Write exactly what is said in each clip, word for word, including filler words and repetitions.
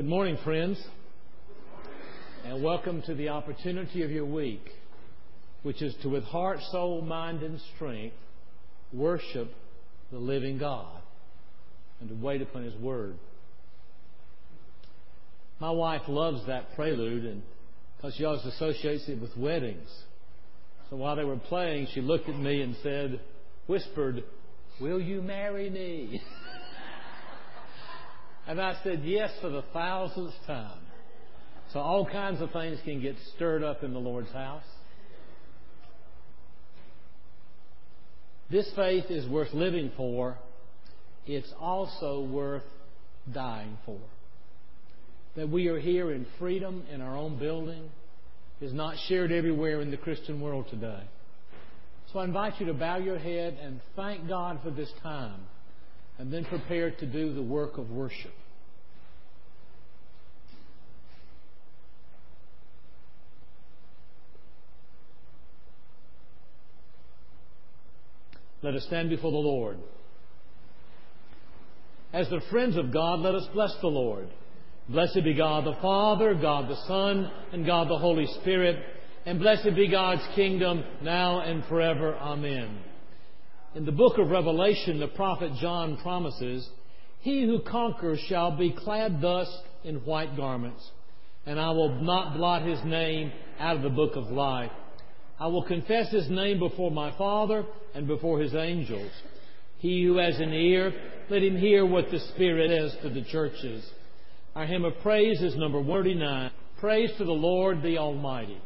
Good morning, friends, and welcome to the opportunity of your week, which is to, with heart, soul, mind, and strength, worship the living God and to wait upon His Word. My wife loves that prelude, and because she always associates it with weddings. So while they were playing, she looked at me and said, whispered, "Will you marry me?" And I said, yes, for the thousandth time. So all kinds of things can get stirred up in the Lord's house. This faith is worth living for. It's also worth dying for. That we are here in freedom in our own building is not shared everywhere in the Christian world today. So I invite you to bow your head and thank God for this time, and then prepare to do the work of worship. Let us stand before the Lord. As the friends of God, let us bless the Lord. Blessed be God the Father, God the Son, and God the Holy Spirit, and blessed be God's kingdom now and forever. Amen. In the book of Revelation, the prophet John promises, "He who conquers shall be clad thus in white garments, and I will not blot his name out of the book of life. I will confess his name before my Father and before his angels. He who has an ear, let him hear what the Spirit says to the churches." Our hymn of praise is number one thirty-nine. Praise to the Lord the Almighty.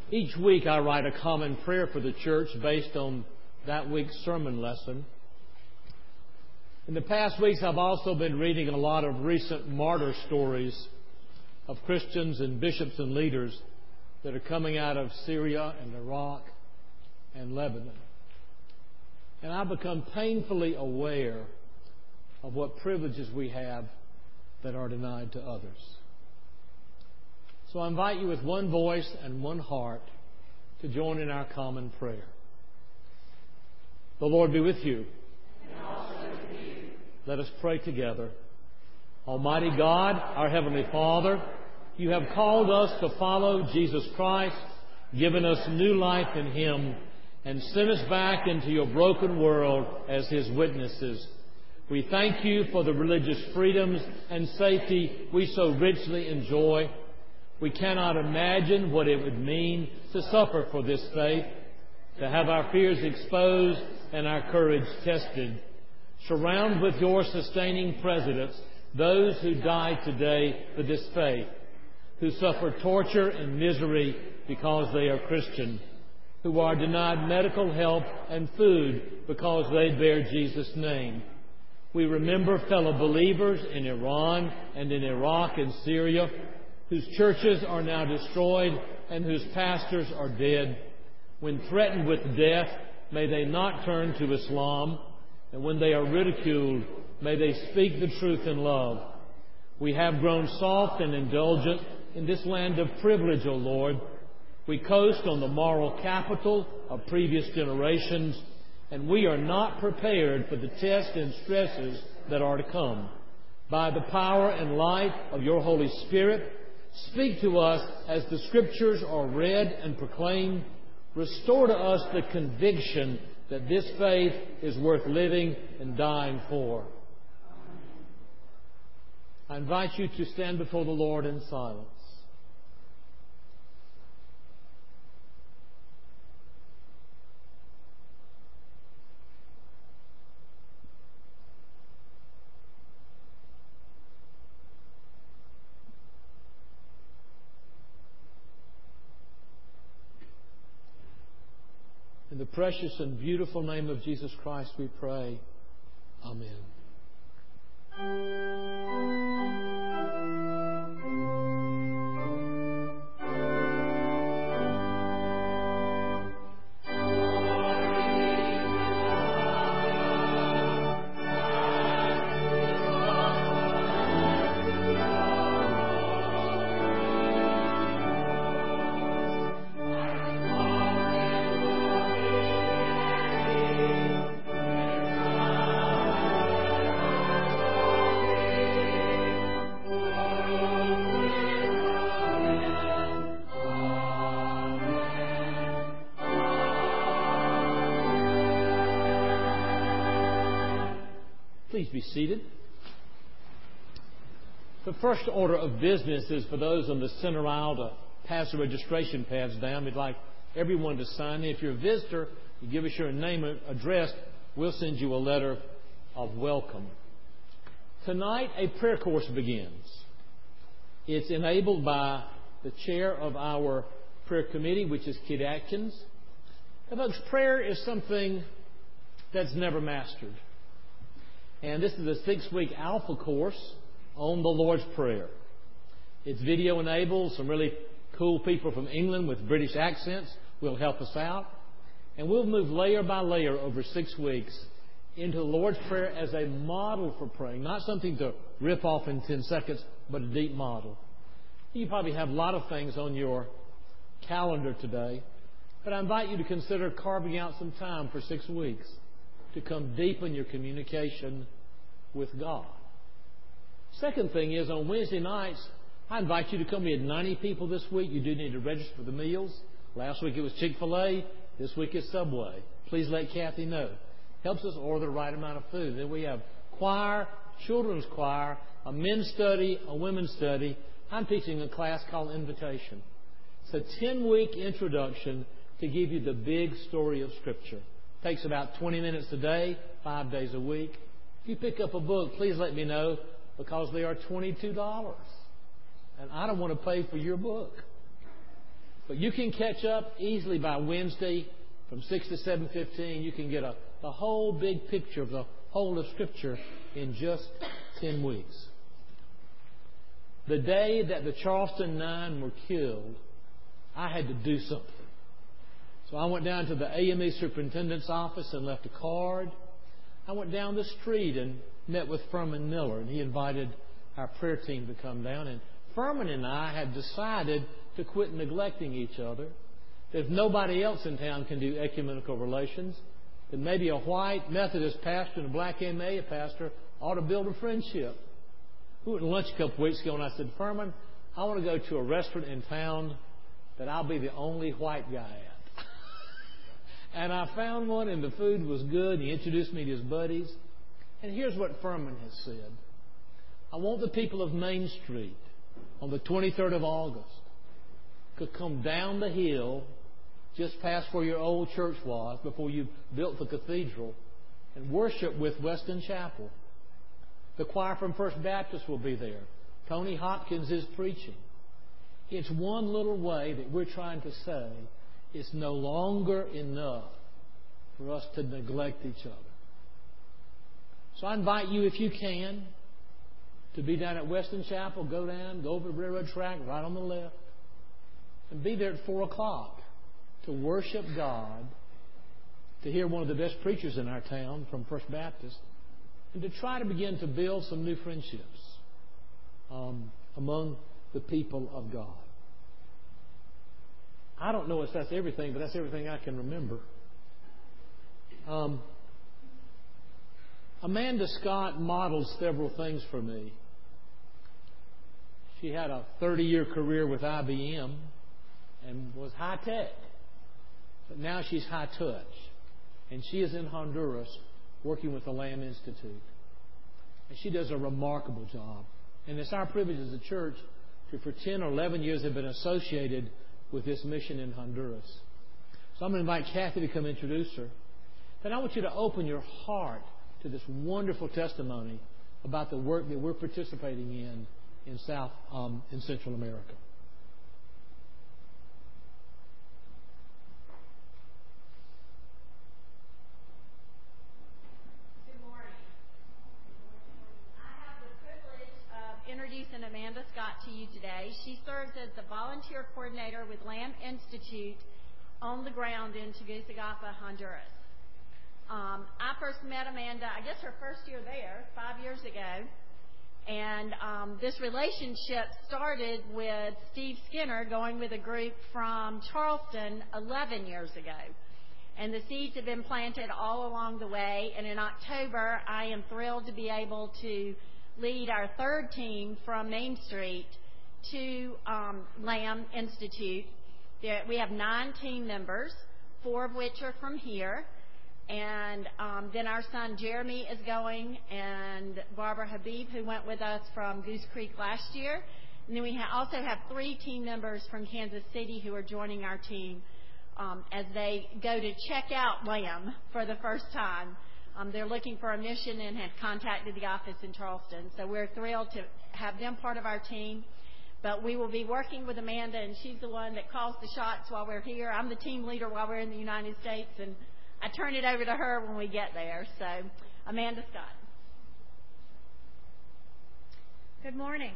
Each week I write a common prayer for the church based on that week's sermon lesson. In the past weeks, I've also been reading a lot of recent martyr stories of Christians and bishops and leaders that are coming out of Syria and Iraq and Lebanon. And I've become painfully aware of what privileges we have that are denied to others. So I invite you with one voice and one heart to join in our common prayer. The Lord be with you. And also with you. Let us pray together. Almighty God, our Heavenly Father, you have called us to follow Jesus Christ, given us new life in Him, and sent us back into your broken world as His witnesses. We thank you for the religious freedoms and safety we so richly enjoy. We cannot imagine what it would mean to suffer for this faith, to have our fears exposed and our courage tested. Surround with your sustaining presence those who die today for this faith, who suffer torture and misery because they are Christian, who are denied medical help and food because they bear Jesus' name. We remember fellow believers in Iran and in Iraq and Syria, whose churches are now destroyed and whose pastors are dead. When threatened with death, may they not turn to Islam, and when they are ridiculed, may they speak the truth in love. We have grown soft and indulgent in this land of privilege, O Lord. We coast on the moral capital of previous generations, and we are not prepared for the tests and stresses that are to come. By the power and light of your Holy Spirit, speak to us as the Scriptures are read and proclaimed. Restore to us the conviction that this faith is worth living and dying for. I invite you to stand before the Lord in silence. In the precious and beautiful name of Jesus Christ we pray. Amen. Please be seated. The first order of business is for those on the center aisle to pass the registration pads down. We'd like everyone to sign in. If you're a visitor, you give us your name and address. We'll send you a letter of welcome. Tonight, a prayer course begins. It's enabled by the chair of our prayer committee, which is Kid Atkins. Now, folks, prayer is something that's never mastered. And this is a six-week alpha course on the Lord's Prayer. It's video-enabled. Some really cool people from England with British accents will help us out. And we'll move layer by layer over six weeks into the Lord's Prayer as a model for praying. Not something to rip off in ten seconds, but a deep model. You probably have a lot of things on your calendar today, but I invite you to consider carving out some time for six weeks to come deep in your communication with God. Second thing is, on Wednesday nights, I invite you to come. We had ninety people this week. You do need to register for the meals. Last week it was Chick-fil-A. This week it's Subway. Please let Kathy know. Helps us order the right amount of food. Then we have choir, children's choir, a men's study, a women's study. I'm teaching a class called Invitation. It's a ten-week introduction to give you the big story of Scripture. Takes about twenty minutes a day, five days a week. If you pick up a book, please let me know, because they are twenty-two dollars. And I don't want to pay for your book. But you can catch up easily by Wednesday from six to seven fifteen. You can get a, the whole big picture of the whole of Scripture in just ten weeks. The day that the Charleston Nine were killed, I had to do something. So I went down to the A M E superintendent's office and left a card. I went down the street and met with Furman Miller, and he invited our prayer team to come down. And Furman and I had decided to quit neglecting each other. If nobody else in town can do ecumenical relations, then maybe a white Methodist pastor and a black M A pastor ought to build a friendship. We went to lunch a couple weeks ago, and I said, Furman, I want to go to a restaurant in town that I'll be the only white guy at. And I found one, and the food was good. He introduced me to his buddies. And here's what Furman has said. I want the people of Main Street on the twenty-third of August to come down the hill just past where your old church was before you built the cathedral and worship with Weston Chapel. The choir from First Baptist will be there. Tony Hopkins is preaching. It's one little way that we're trying to say it's no longer enough for us to neglect each other. So I invite you, if you can, to be down at Weston Chapel. Go down, go over the railroad track, right on the left, and be there at four o'clock to worship God, to hear one of the best preachers in our town from First Baptist, and to try to begin to build some new friendships um, among the people of God. I don't know if that's everything, but that's everything I can remember. Um, Amanda Scott modeled several things for me. She had a thirty-year career with I B M and was high-tech. But now she's high-touch. And she is in Honduras working with the Lamb Institute. And she does a remarkable job. And it's our privilege as a church to, for ten or eleven years, have been associated with this mission in Honduras. So I'm going to invite Kathy to come introduce her. Then I want you to open your heart to this wonderful testimony about the work that we're participating in in South, um, in Central America. Good morning. I have the privilege of introducing Amanda Scott to you today. She serves as the volunteer coordinator with Lamb Institute on the ground in Tegucigalpa, Honduras. Um, I first met Amanda, I guess her first year there, five years ago. And um, this relationship started with Steve Skinner going with a group from Charleston eleven years ago. And the seeds have been planted all along the way. And in October, I am thrilled to be able to lead our third team from Main Street to um, Lamb Institute. There, we have nine team members, four of which are from here. And um, then our son Jeremy is going, and Barbara Habib, who went with us from Goose Creek last year. And then we ha- also have three team members from Kansas City who are joining our team um, as they go to check out Lamb for the first time. Um, they're looking for a mission and have contacted the office in Charleston. So we're thrilled to have them part of our team. But we will be working with Amanda, and she's the one that calls the shots while we're here. I'm the team leader while we're in the United States, and I turn it over to her when we get there. So, Amanda Scott. Good morning.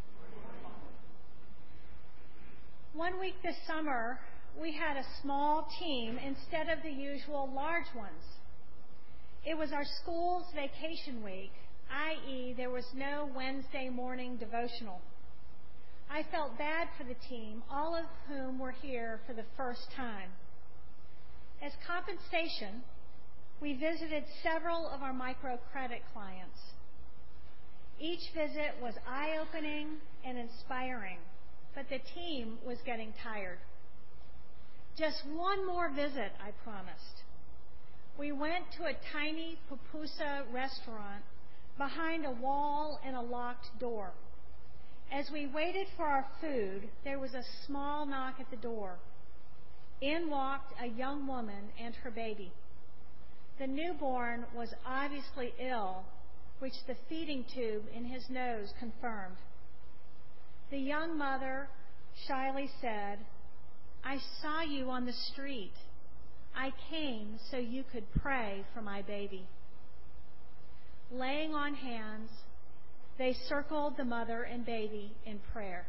One week this summer, we had a small team instead of the usual large ones. It was our school's vacation week, that is there was no Wednesday morning devotional. I felt bad for the team, all of whom were here for the first time. As compensation, we visited several of our microcredit clients. Each visit was eye-opening and inspiring, but the team was getting tired. Just one more visit, I promised. We went to a tiny pupusa restaurant behind a wall and a locked door. As we waited for our food, there was a small knock at the door. In walked a young woman and her baby. The newborn was obviously ill, which the feeding tube in his nose confirmed. The young mother shyly said, I saw you on the street. I came so you could pray for my baby. Laying on hands, they circled the mother and baby in prayer.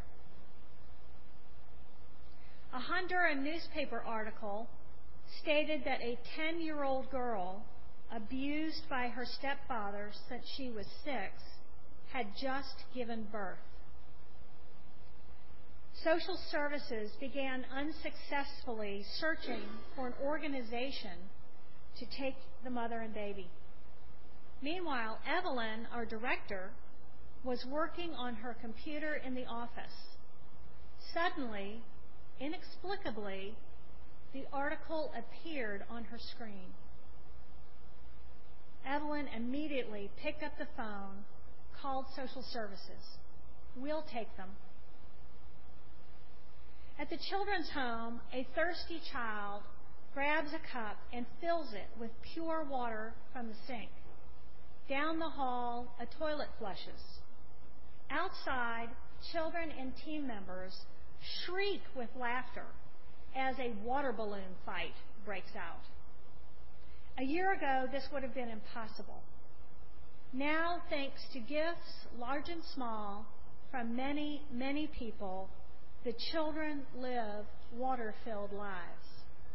A Honduran newspaper article stated that a ten-year-old girl, abused by her stepfather since she was six, had just given birth. Social services began unsuccessfully searching for an organization to take the mother and baby. Meanwhile, Evelyn, our director, was working on her computer in the office. Suddenly, inexplicably, the article appeared on her screen. Evelyn immediately picked up the phone, called social services. We'll take them. At the children's home, a thirsty child grabs a cup and fills it with pure water from the sink. Down the hall, a toilet flushes. Outside, children and team members shriek with laughter as a water balloon fight breaks out. A year ago, this would have been impossible. Now, thanks to gifts, large and small, from many, many people, the children live water-filled lives.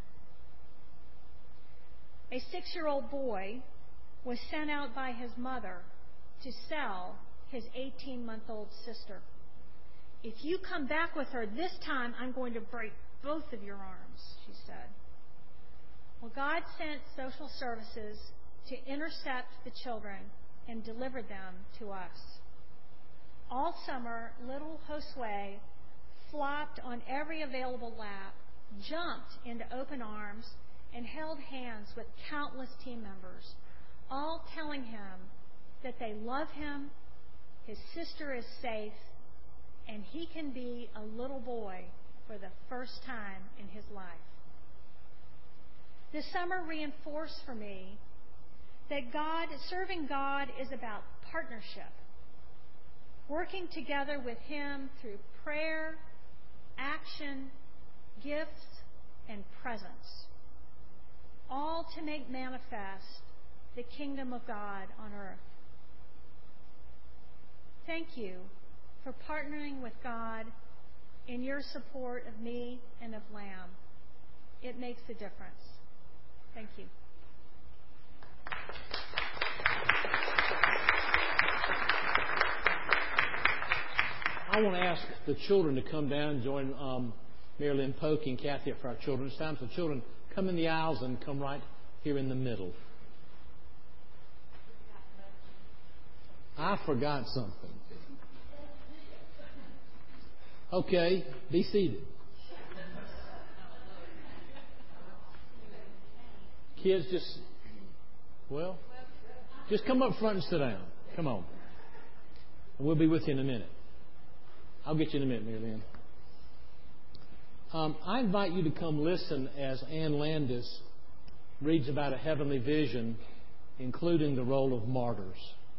A six-year-old boy was sent out by his mother to sell his eighteen-month-old sister. If you come back with her this time, I'm going to break both of your arms, she said. Well, God sent social services to intercept the children and deliver them to us. All summer, little Josue flopped on every available lap, jumped into open arms, and held hands with countless team members, all telling him that they love him, his sister is safe, and he can be a little boy for the first time in his life. This summer reinforced for me that God, serving God is about partnership, working together with Him through prayer, action, gifts, and presence, all to make manifest the kingdom of God on earth. Thank you for partnering with God in your support of me and of Lamb. It makes a difference. Thank you. I want to ask the children to come down and join um, Mary Lynn Polk and Kathy for our children's time. So children, come in the aisles and come right here in the middle. I forgot something. Okay, be seated. Kids, just, well, just come up front and sit down. Come on. We'll be with you in a minute. I'll get you in a minute, Mary Lynn. Um, I invite you to come listen as Ann Landis reads about a heavenly vision, including the role of martyrs.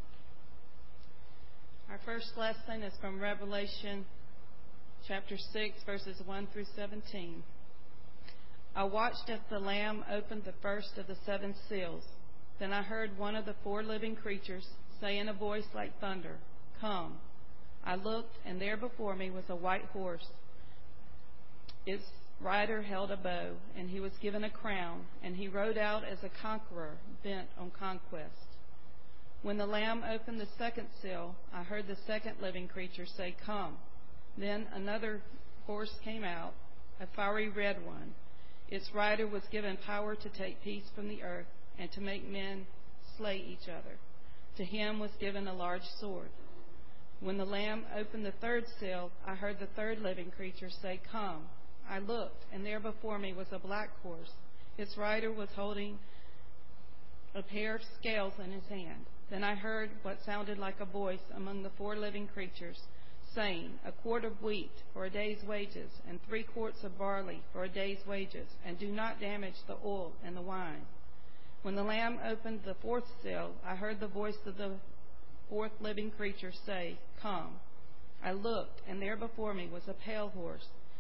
Our first lesson is from Revelation chapter six, verses one through seventeen. I watched as the Lamb opened the first of the seven seals. Then I heard one of the four living creatures say in a voice like thunder, "Come." I looked, and there before me was a white horse. Its rider held a bow, and he was given a crown, and he rode out as a conqueror bent on conquest. When the Lamb opened the second seal, I heard the second living creature say, "Come." Then another horse came out, a fiery red one. Its rider was given power to take peace from the earth and to make men slay each other. To him was given a large sword. When the Lamb opened the third seal, I heard the third living creature say, "Come." I looked, and there before me was a black horse. Its rider was holding a pair of scales in his hand. Then I heard what sounded like a voice among the four living creatures, saying, "A quart of wheat for a day's wages, and three quarts of barley for a day's wages, and do not damage the oil and the wine." When the Lamb opened the fourth seal, I heard the voice of the fourth living creature say, "Come." I looked, and there before me was a pale horse.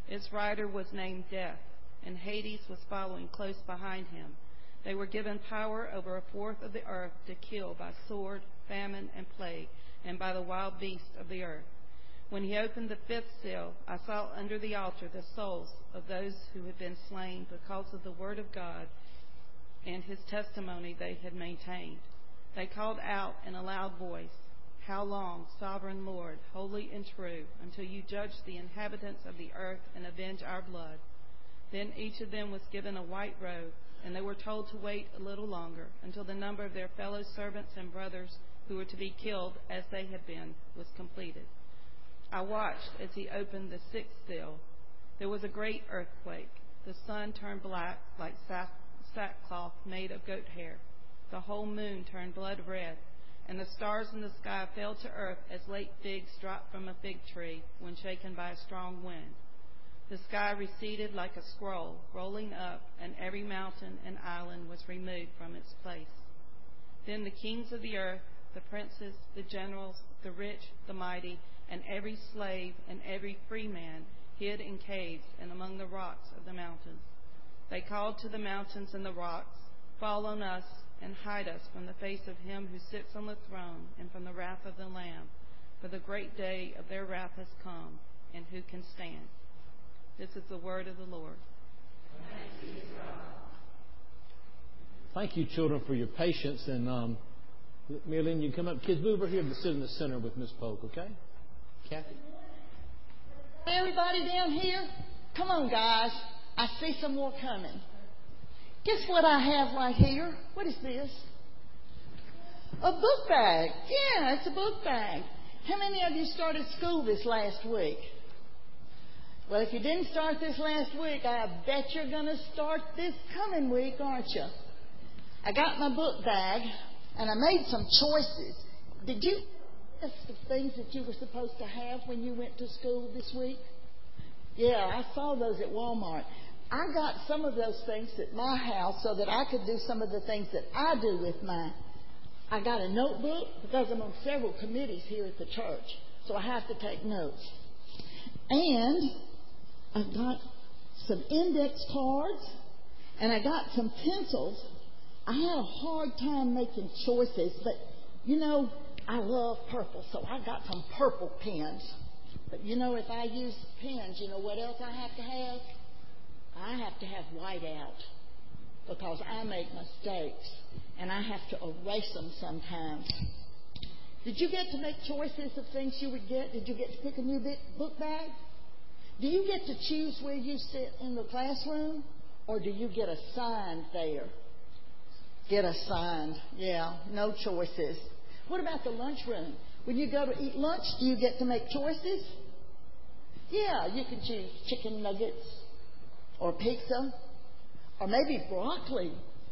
Its rider was named Death, and Hades was following close behind him. They were given power over a fourth of the earth to kill by sword, famine, and plague, and by the wild beasts of the earth. When he opened the fifth seal, I saw under the altar the souls of those who had been slain because of the word of God and his testimony they had maintained. They called out in a loud voice, "How long, sovereign Lord, holy and true, until you judge the inhabitants of the earth and avenge our blood?" Then each of them was given a white robe, and they were told to wait a little longer until the number of their fellow servants and brothers who were to be killed as they had been was completed. I watched as he opened the sixth seal. There was a great earthquake. The sun turned black like sack- sackcloth made of goat hair. The whole moon turned blood red, and the stars in the sky fell to earth as late figs drop from a fig tree when shaken by a strong wind. The sky receded like a scroll, rolling up, and every mountain and island was removed from its place. Then the kings of the earth, the princes, the generals, the rich, the mighty, and every slave and every free man hid in caves and among the rocks of the mountains. They called to the mountains and the rocks, "Fall on us and hide us from the face of him who sits on the throne and from the wrath of the Lamb, for the great day of their wrath has come, and who can stand?" This is the word of the Lord. Thank you, children, for your patience. And um, Marilyn, you can come up. Kids, move over here and sit in the center with Miss Polk, okay? Kathy? Everybody down here? Come on, guys. I see some more coming. Guess what I have right here? What is this? A book bag. Yeah, it's a book bag. How many of you started school this last week? Well, if you didn't start this last week, I bet you're going to start this coming week, aren't you? I got my book bag, and I made some choices. Did you list the things that you were supposed to have when you went to school this week? Yeah, I saw those at Walmart. I got some of those things at my house so that I could do some of the things that I do with mine. I got a notebook because I'm on several committees here at the church, so I have to take notes. And I've got some index cards, and I got some pencils. I had a hard time making choices, but, you know, I love purple, so I got some purple pens. But, you know, if I use pens, you know what else I have to have? I have to have whiteout because I make mistakes, and I have to erase them sometimes. Did you get to make choices of things you would get? Did you get to pick a new book bag? Do you get to choose where you sit in the classroom, or do you get assigned there? Get assigned, yeah, no choices. What about the lunchroom? When you go to eat lunch, do you get to make choices? Yeah, you can choose chicken nuggets or pizza or maybe broccoli.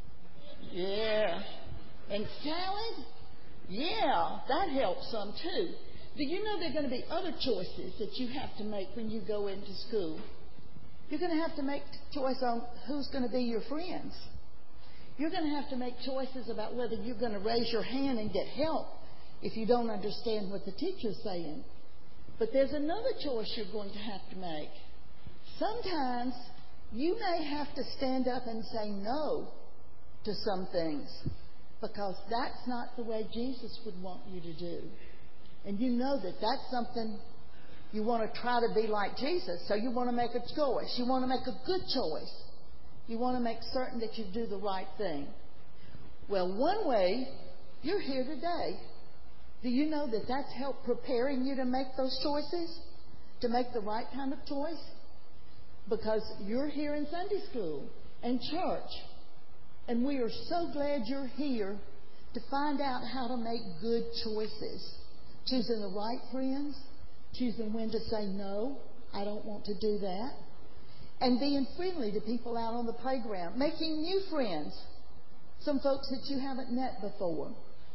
Yeah. And salad? Yeah, that helps some too. Do you know there are going to be other choices that you have to make when you go into school? You're going to have to make choice on who's going to be your friends. You're going to have to make choices about whether you're going to raise your hand and get help if you don't understand what the teacher's saying. But there's another choice you're going to have to make. Sometimes you may have to stand up and say no to some things because that's not the way Jesus would want you to do. And you know that that's something you want to try to be like Jesus, so you want to make a choice. You want to make a good choice. You want to make certain that you do the right thing. Well, one way, you're here today. Do you know that that's helped preparing you to make those choices? To make the right kind of choice? Because you're here in Sunday school and church. And we are so glad you're here to find out how to make good choices. Choosing the right friends. Choosing when to say no. I don't want to do that. And being friendly to people out on the playground. Making new friends. Some folks that you haven't met before.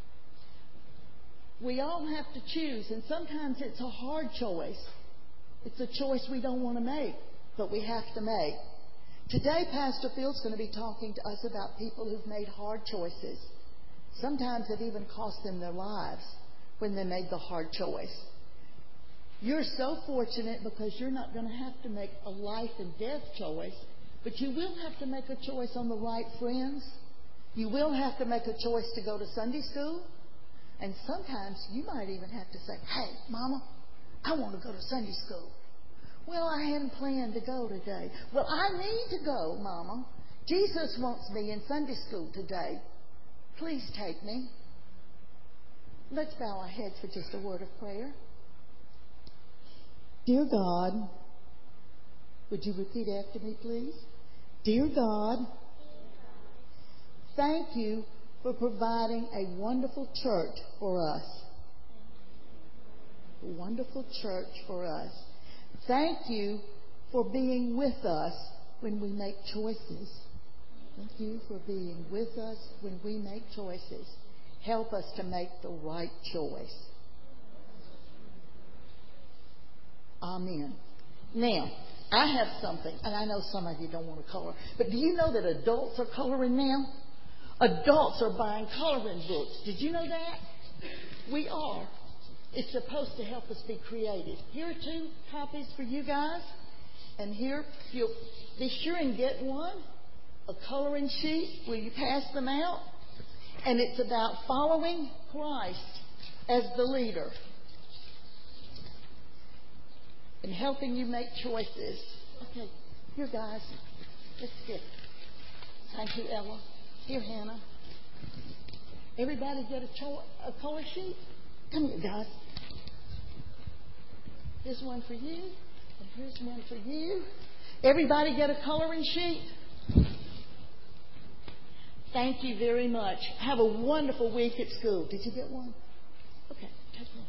We all have to choose, and sometimes it's a hard choice. It's a choice we don't want to make, but we have to make. Today, Pastor Phil's going to be talking to us about people who've made hard choices. Sometimes it even cost them their lives when they made the hard choice. You're so fortunate because you're not going to have to make a life and death choice, but you will have to make a choice on the right friends. You will have to make a choice to go to Sunday school. And sometimes you might even have to say, hey, Mama, I want to go to Sunday school. Well, I hadn't planned to go today. Well, I need to go, Mama. Jesus wants me in Sunday school today. Please take me. Let's bow our heads for just a word of prayer. Dear God, would you repeat after me, please? Dear God, thank you for providing a wonderful church for us. A wonderful church for us. Thank you for being with us when we make choices. Thank you for being with us when we make choices. Help us to make the right choice. Amen. Now, I have something, and I know some of you don't want to color, but do you know that adults are coloring now? Adults are buying coloring books. Did you know that? We are. It's supposed to help us be creative. Here are two copies for you guys. And here, you'll be sure and get one, a coloring sheet. Will you pass them out? And it's about following Christ as the leader and helping you make choices. Okay, here, guys. Let's get. Thank you, Ella. Here, Hannah. Everybody get a, cho- a color sheet? Come here, guys. Here's one for you, and here's one for you. Everybody get a coloring sheet? Thank you very much. Have a wonderful week at school. Did you get one? Okay, take one.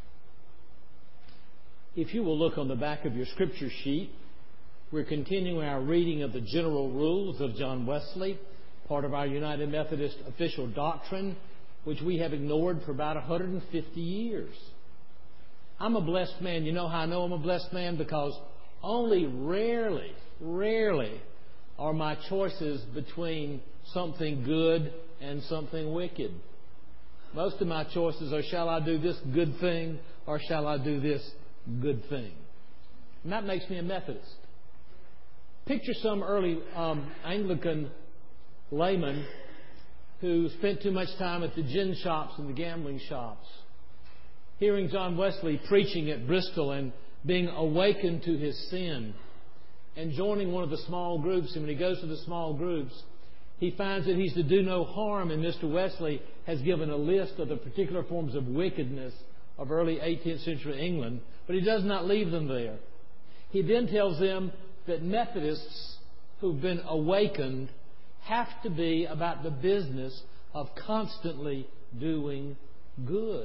If you will look on the back of your scripture sheet, we're continuing our reading of the General Rules of John Wesley, part of our United Methodist official doctrine, which we have ignored for about one hundred fifty years. I'm a blessed man. You know how I know I'm a blessed man? Because only rarely, rarely are my choices between something good and something wicked. Most of my choices are, shall I do this good thing or shall I do this good thing? And that makes me a Methodist. Picture some early um, Anglican layman who spent too much time at the gin shops and the gambling shops, hearing John Wesley preaching at Bristol and being awakened to his sin and joining one of the small groups. And when he goes to the small groups, he finds that he's to do no harm. And Mister Wesley has given a list of the particular forms of wickedness of early eighteenth century England, but he does not leave them there. He then tells them that Methodists who've been awakened have to be about the business of constantly doing good.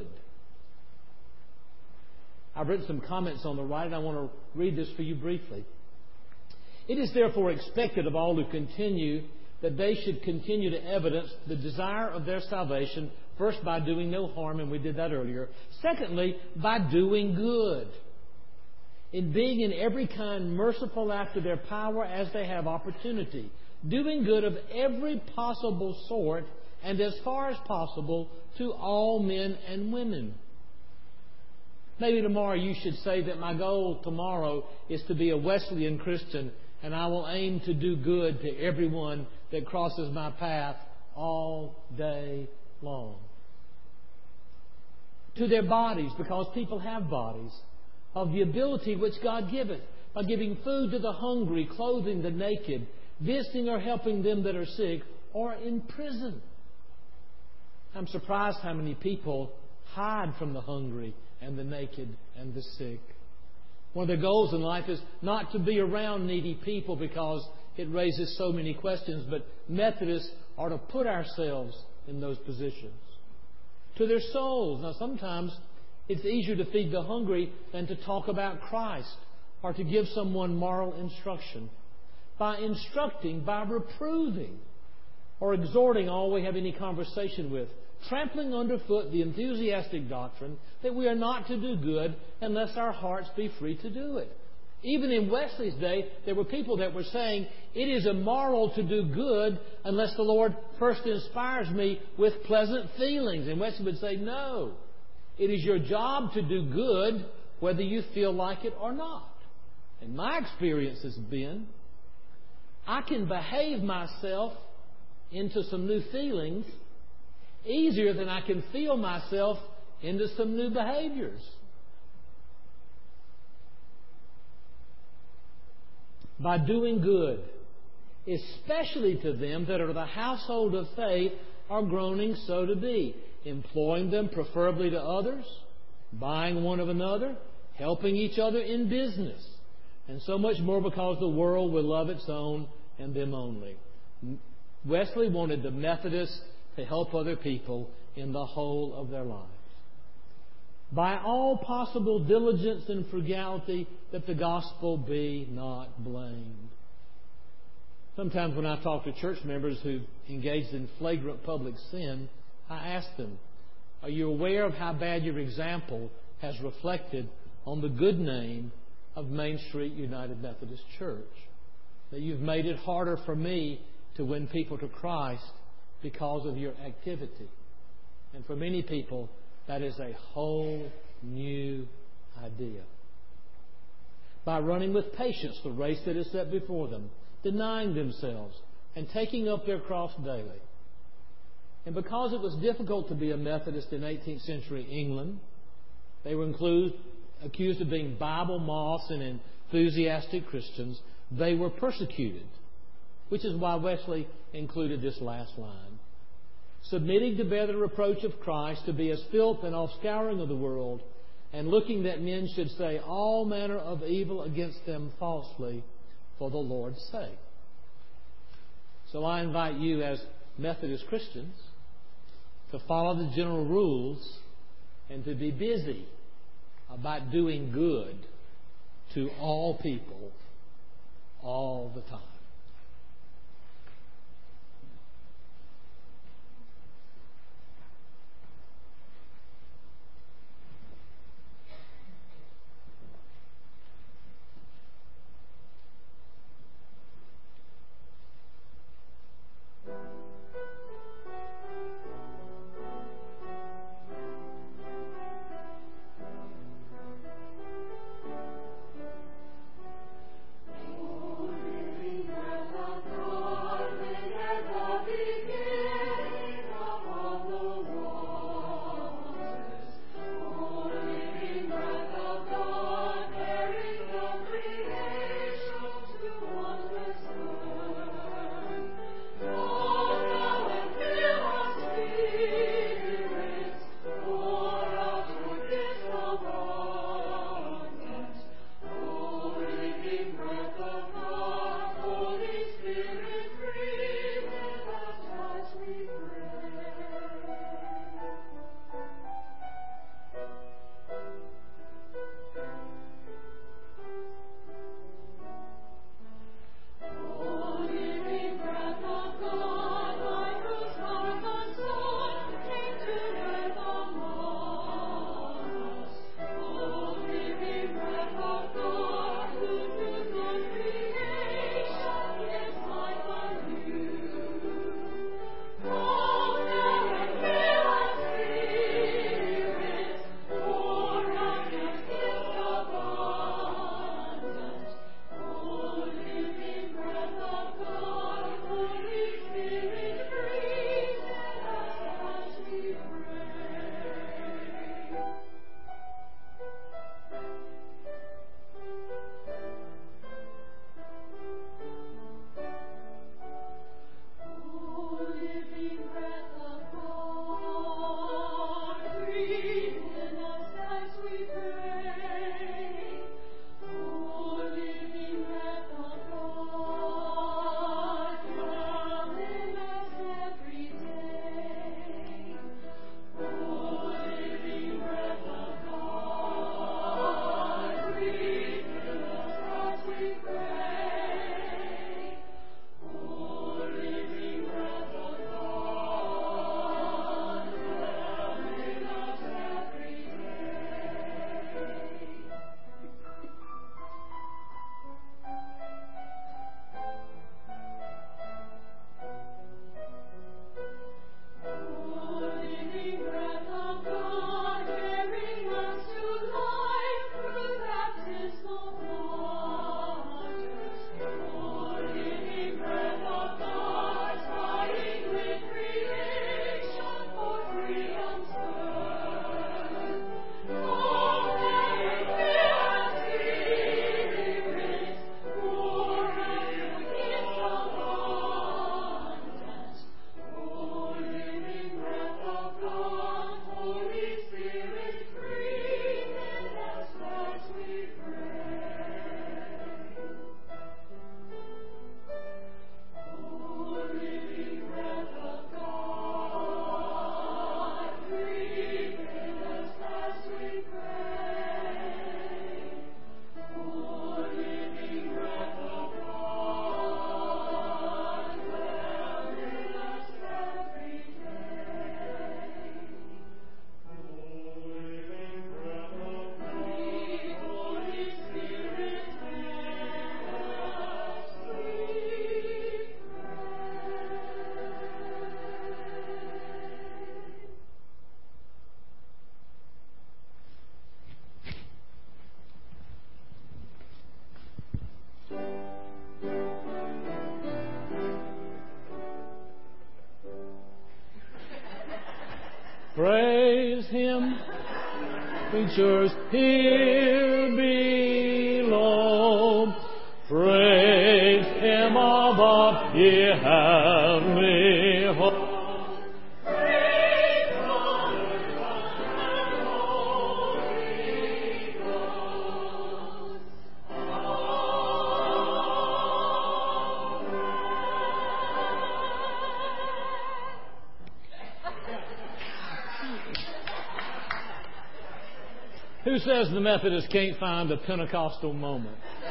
I've written some comments on the right, and I want to read this for you briefly. It is therefore expected of all who continue that they should continue to evidence the desire of their salvation, first by doing no harm, and we did that earlier. Secondly, by doing good. In being in every kind merciful after their power as they have opportunity. Doing good of every possible sort and as far as possible to all men and women. Maybe tomorrow you should say that my goal tomorrow is to be a Wesleyan Christian, and I will aim to do good to everyone that crosses my path all day long. To their bodies, because people have bodies, of the ability which God giveth, by giving food to the hungry, clothing the naked, visiting or helping them that are sick, or in prison. I'm surprised how many people hide from the hungry and the naked and the sick. One of their goals in life is not to be around needy people because it raises so many questions, but Methodists are to put ourselves in those positions. To their souls. Now, sometimes it's easier to feed the hungry than to talk about Christ or to give someone moral instruction. By instructing, by reproving, or exhorting all we have any conversation with, trampling underfoot the enthusiastic doctrine that we are not to do good unless our hearts be free to do it. Even in Wesley's day, there were people that were saying, it is immoral to do good unless the Lord first inspires me with pleasant feelings. And Wesley would say, no, it is your job to do good whether you feel like it or not. And my experience has been, I can behave myself into some new feelings easier than I can feel myself into some new behaviors. By doing good, especially to them that are the household of faith, are groaning so to be, employing them preferably to others, buying one of another, helping each other in business, and so much more, because the world will love its own and them only. Wesley wanted the Methodists to help other people in the whole of their lives. By all possible diligence and frugality, that the gospel be not blamed. Sometimes when I talk to church members who've engaged in flagrant public sin, I ask them, are you aware of how bad your example has reflected on the good name of Main Street United Methodist Church? That you've made it harder for me to win people to Christ because of your activity. And for many people, that is a whole new idea. By running with patience the race that is set before them, denying themselves, and taking up their cross daily. And because it was difficult to be a Methodist in eighteenth century England, they were include, accused of being Bible moths and enthusiastic Christians. They were persecuted, which is why Wesley included this last line. Submitting to bear the reproach of Christ, to be as filth and offscouring of the world, and looking that men should say all manner of evil against them falsely for the Lord's sake. So I invite you as Methodist Christians to follow the general rules and to be busy about doing good to all people all the time. Him. Creatures here below, praise Him above, ye heavenly hosts. Praise Father, Son, and Holy Ghost. Who says the Methodists can't find a Pentecostal moment?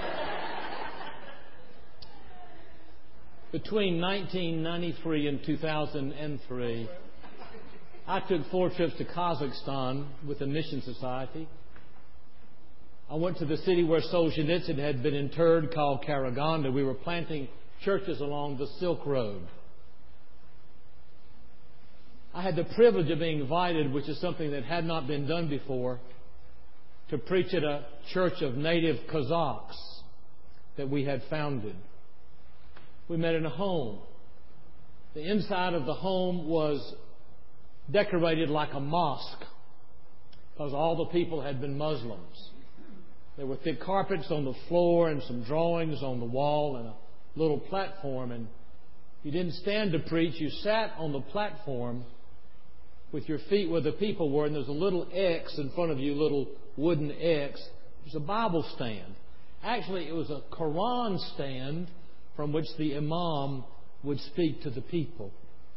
Between nineteen ninety-three and two thousand three, I took four trips to Kazakhstan with the Mission Society. I went to the city where Solzhenitsyn had been interred, called Karaganda. We were planting churches along the Silk Road. I had the privilege of being invited, which is something that had not been done before, to preach at a church of native Kazakhs that we had founded. We met in a home. The inside of the home was decorated like a mosque because all the people had been Muslims. There were thick carpets on the floor and some drawings on the wall and a little platform. And you didn't stand to preach. You sat on the platform with your feet where the people were, and there's a little X in front of you, little wooden X. There's a Bible stand. Actually, it was a Quran stand from which the imam would speak to the people.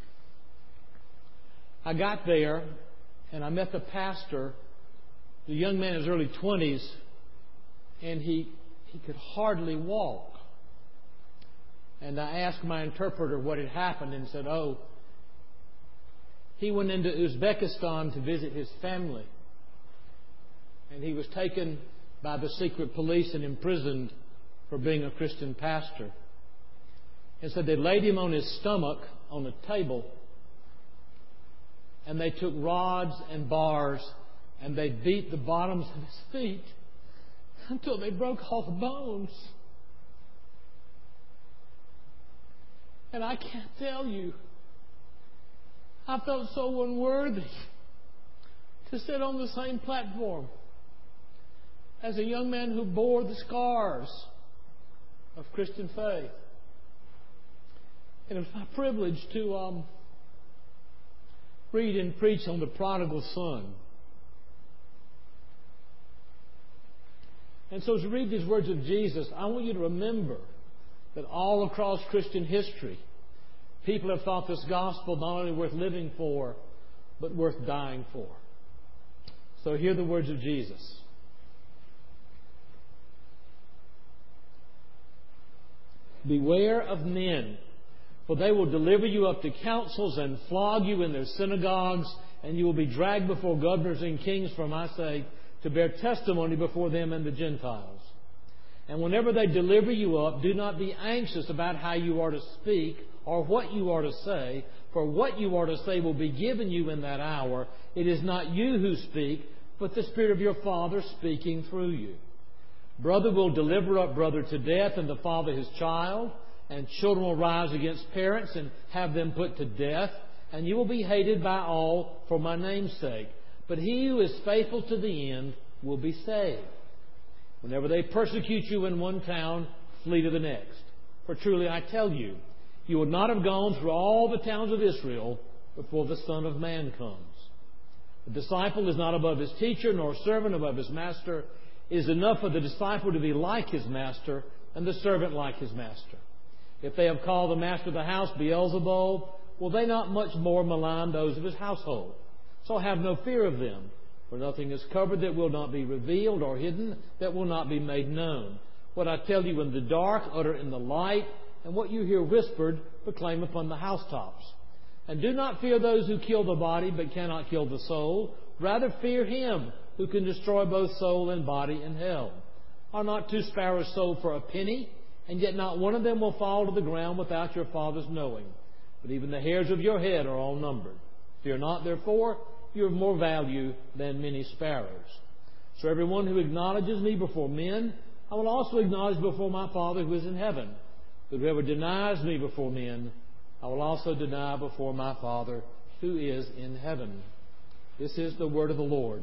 I got there and I met the pastor, the young man in his early twenties, and he, he could hardly walk. And I asked my interpreter what had happened and said, oh, he went into Uzbekistan to visit his family. And he was taken by the secret police and imprisoned for being a Christian pastor. And so they laid him on his stomach on a table, and they took rods and bars and they beat the bottoms of his feet until they broke all the bones. And I can't tell you, I felt so unworthy to sit on the same platform as a young man who bore the scars of Christian faith. And it was my privilege to um, read and preach on the prodigal son. And so as you read these words of Jesus, I want you to remember that all across Christian history, people have thought this gospel not only worth living for, but worth dying for. So hear the words of Jesus. Beware of men, for they will deliver you up to councils and flog you in their synagogues, and you will be dragged before governors and kings for my sake, to bear testimony before them and the Gentiles. And whenever they deliver you up, do not be anxious about how you are to speak or what you are to say, for what you are to say will be given you in that hour. It is not you who speak, but the Spirit of your Father speaking through you. Brother will deliver up brother to death, and the father his child, and children will rise against parents and have them put to death, and you will be hated by all for my name's sake. But he who is faithful to the end will be saved. Whenever they persecute you in one town, flee to the next. For truly I tell you, you would not have gone through all the towns of Israel before the Son of Man comes. The disciple is not above his teacher, nor servant above his master. It is enough for the disciple to be like his master, and the servant like his master. If they have called the master of the house Beelzebul, will they not much more malign those of his household? So have no fear of them, for nothing is covered that will not be revealed, or hidden that will not be made known. What I tell you in the dark, utter in the light, and what you hear whispered, proclaim upon the housetops. And do not fear those who kill the body, but cannot kill the soul. Rather fear him who can destroy both soul and body in hell. Are not two sparrows sold for a penny? And yet not one of them will fall to the ground without your Father's knowing. But even the hairs of your head are all numbered. Fear not, therefore, you are of more value than many sparrows. So everyone who acknowledges me before men, I will also acknowledge before my Father who is in heaven. But whoever denies me before men, I will also deny before my Father who is in heaven. This is the word of the Lord.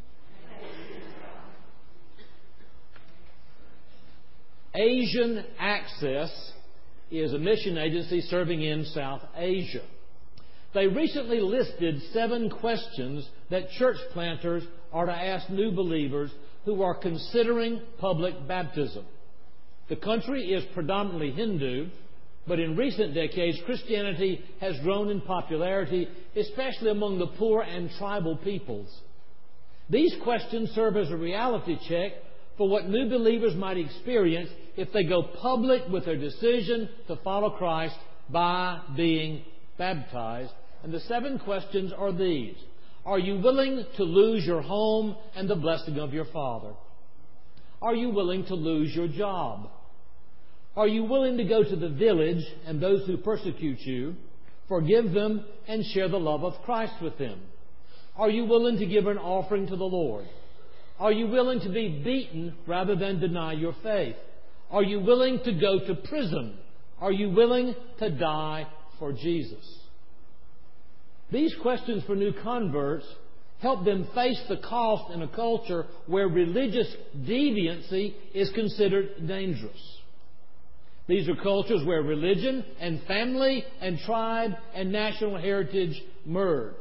Asian Access is a mission agency serving in South Asia. They recently listed seven questions that church planters are to ask new believers who are considering public baptism. The country is predominantly Hindu, but in recent decades, Christianity has grown in popularity, especially among the poor and tribal peoples. These questions serve as a reality check for what new believers might experience if they go public with their decision to follow Christ by being baptized. And the seven questions are these. Are you willing to lose your home and the blessing of your Father? Are you willing to lose your job? Are you willing to go to the village and those who persecute you, forgive them, and share the love of Christ with them? Are you willing to give an offering to the Lord? Are you willing to be beaten rather than deny your faith? Are you willing to go to prison? Are you willing to die for Jesus? These questions for new converts help them face the cost in a culture where religious deviancy is considered dangerous. These are cultures where religion and family and tribe and national heritage merge.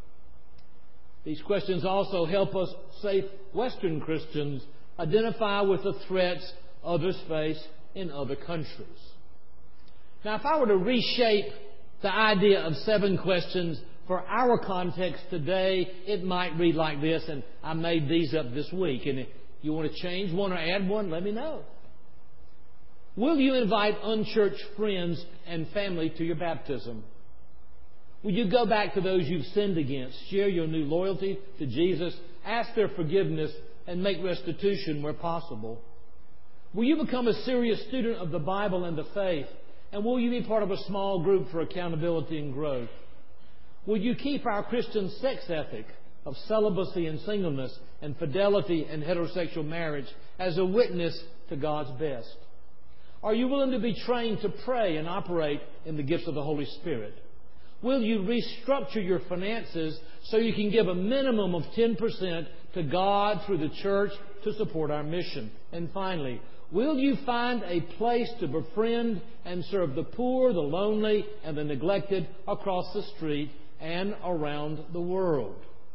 These questions also help us safe Western Christians identify with the threats others face in other countries. Now, if I were to reshape the idea of seven questions for our context today, it might read like this, and I made these up this week. And if you want to change one or add one, let me know. Will you invite unchurched friends and family to your baptism? Will you go back to those you've sinned against, share your new loyalty to Jesus, ask their forgiveness, and make restitution where possible? Will you become a serious student of the Bible and the faith? And will you be part of a small group for accountability and growth? Will you keep our Christian sex ethic of celibacy and singleness and fidelity and heterosexual marriage as a witness to God's best? Are you willing to be trained to pray and operate in the gifts of the Holy Spirit? Will you restructure your finances so you can give a minimum of ten percent to God through the church to support our mission? And finally, will you find a place to befriend and serve the poor, the lonely, and the neglected across the street and around the world?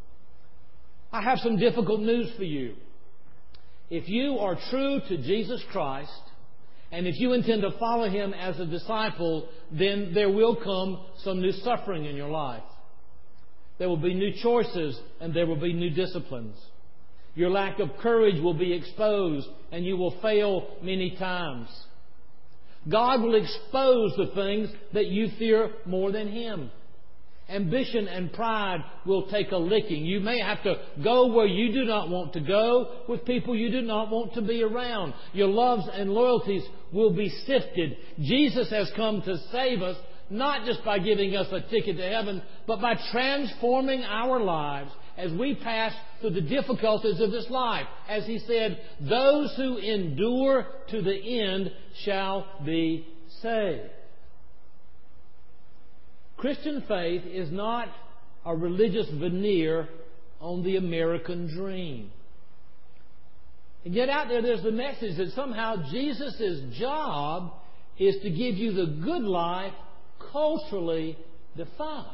I have some difficult news for you. If you are true to Jesus Christ, and if you intend to follow Him as a disciple, then there will come some new suffering in your life. There will be new choices and there will be new disciplines. Your lack of courage will be exposed and you will fail many times. God will expose the things that you fear more than Him. Ambition and pride will take a licking. You may have to go where you do not want to go with people you do not want to be around. Your loves and loyalties will be sifted. Jesus has come to save us, not just by giving us a ticket to heaven, but by transforming our lives as we pass through the difficulties of this life. As He said, those who endure to the end shall be saved. Christian faith is not a religious veneer on the American dream. And yet out there, there's the message that somehow Jesus' job is to give you the good life culturally defined.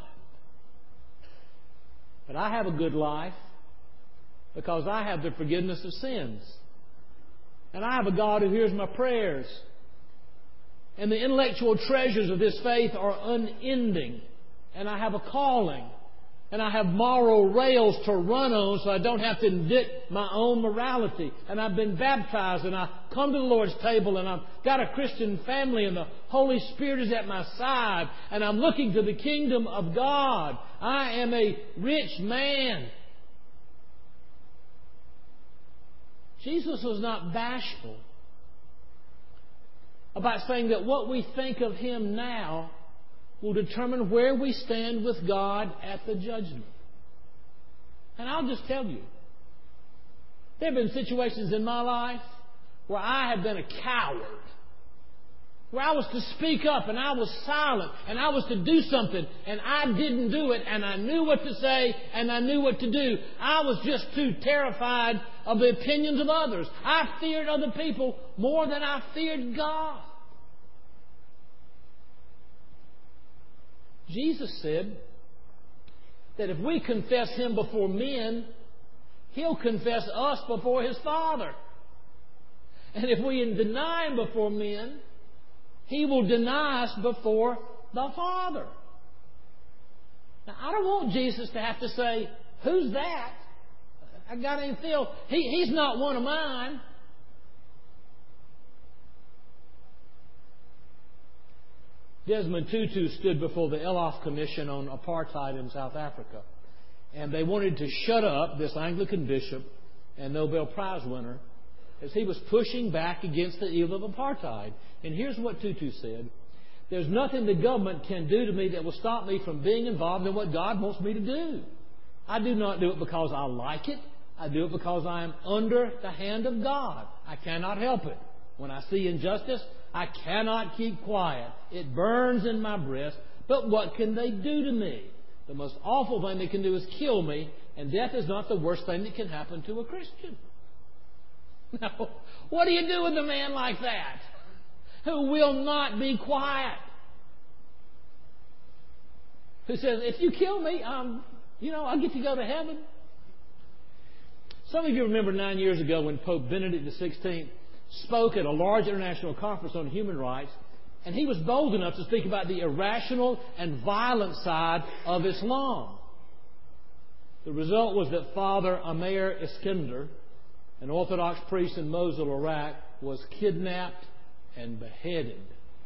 But I have a good life because I have the forgiveness of sins. And I have a God who hears my prayers. And the intellectual treasures of this faith are unending. And I have a calling. And I have moral rails to run on so I don't have to invent my own morality. And I've been baptized and I come to the Lord's table and I've got a Christian family and the Holy Spirit is at my side. And I'm looking to the kingdom of God. I am a rich man. Jesus was not bashful about saying that what we think of Him now will determine where we stand with God at the judgment. And I'll just tell you, there have been situations in my life where I have been a coward where I was to speak up and I was silent and I was to do something and I didn't do it and I knew what to say and I knew what to do. I was just too terrified of the opinions of others. I feared other people more than I feared God. Jesus said that if we confess Him before men, He'll confess us before His Father. And if we deny Him before men, He will deny us before the Father. Now, I don't want Jesus to have to say, who's that? I got him filled. He, he's not one of mine. Desmond Tutu stood before the Elof Commission on Apartheid in South Africa. And they wanted to shut up this Anglican bishop and Nobel Prize winner as he was pushing back against the evil of apartheid. And here's what Tutu said. There's nothing the government can do to me that will stop me from being involved in what God wants me to do. I do not do it because I like it. I do it because I am under the hand of God. I cannot help it. When I see injustice, I cannot keep quiet. It burns in my breast. But what can they do to me? The most awful thing they can do is kill me, and death is not the worst thing that can happen to a Christian. Now, what do you do with a man like that, who will not be quiet? Who says, if you kill me, um, you know, I'll get to go to heaven. Some of you remember nine years ago when Pope Benedict the sixteenth spoke at a large international conference on human rights, and he was bold enough to speak about the irrational and violent side of Islam. The result was that Father Amir Iskender, an Orthodox priest in Mosul, Iraq, was kidnapped and beheaded.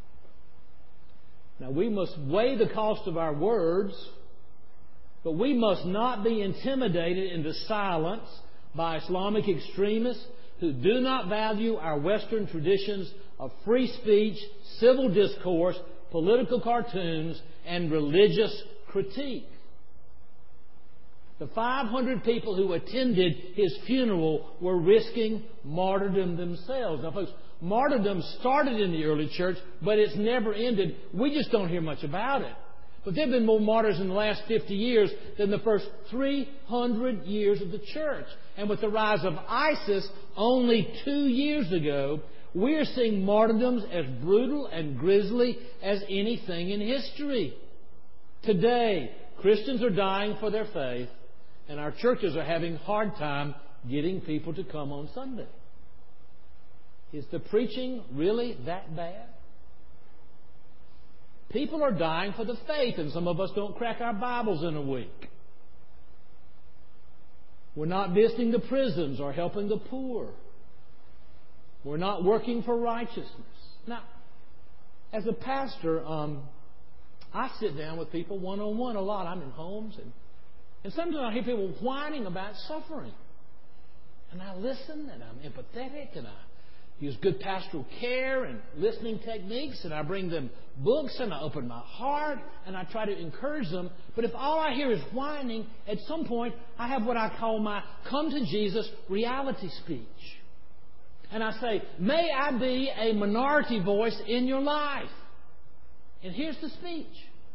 Now, we must weigh the cost of our words, but we must not be intimidated into silence by Islamic extremists who do not value our Western traditions of free speech, civil discourse, political cartoons, and religious critique. The five hundred people who attended his funeral were risking martyrdom themselves. Now, folks, martyrdom started in the early church, but it's never ended. We just don't hear much about it. But there have been more martyrs in the last fifty years than the first three hundred years of the church. And with the rise of ISIS only two years ago, we're seeing martyrdoms as brutal and grisly as anything in history. Today, Christians are dying for their faith, and our churches are having a hard time getting people to come on Sunday. Is the preaching really that bad? People are dying for the faith, and some of us don't crack our Bibles in a week. We're not visiting the prisons or helping the poor. We're not working for righteousness. Now, as a pastor, um, I sit down with people one-on-one a lot. I'm in homes, and, and sometimes I hear people whining about suffering. And I listen, and I'm empathetic, and I use good pastoral care and listening techniques, and I bring them books, and I open my heart, and I try to encourage them. But if all I hear is whining, at some point I have what I call my come to Jesus reality speech. And I say, may I be a minority voice in your life. And here's the speech.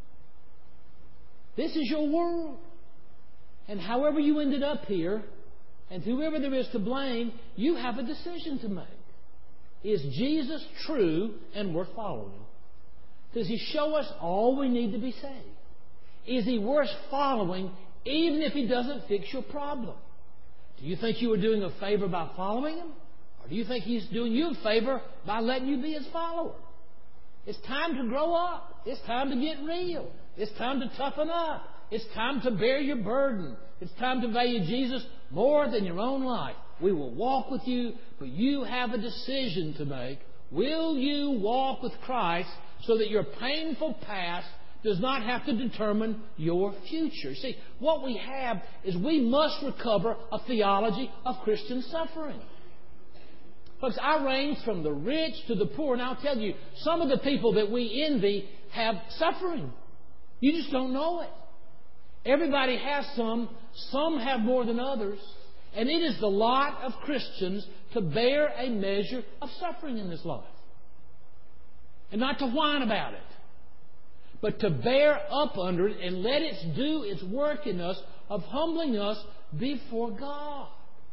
This is your world. And however you ended up here, and whoever there is to blame, you have a decision to make. Is Jesus true and worth following? Does He show us all we need to be saved? Is He worth following even if He doesn't fix your problem? Do you think you are doing a favor by following Him? Or do you think He's doing you a favor by letting you be His follower? It's time to grow up. It's time to get real. It's time to toughen up. It's time to bear your burden. It's time to value Jesus more than your own life. We will walk with you, but you have a decision to make. Will you walk with Christ so that your painful past does not have to determine your future? See, what we have is we must recover a theology of Christian suffering. Folks, I range from the rich to the poor, and I'll tell you, some of the people that we envy have suffering. You just don't know it. Everybody has some. Some have more than others. And it is the lot of Christians to bear a measure of suffering in this life. And not to whine about it, but to bear up under it and let it do its work in us of humbling us before God.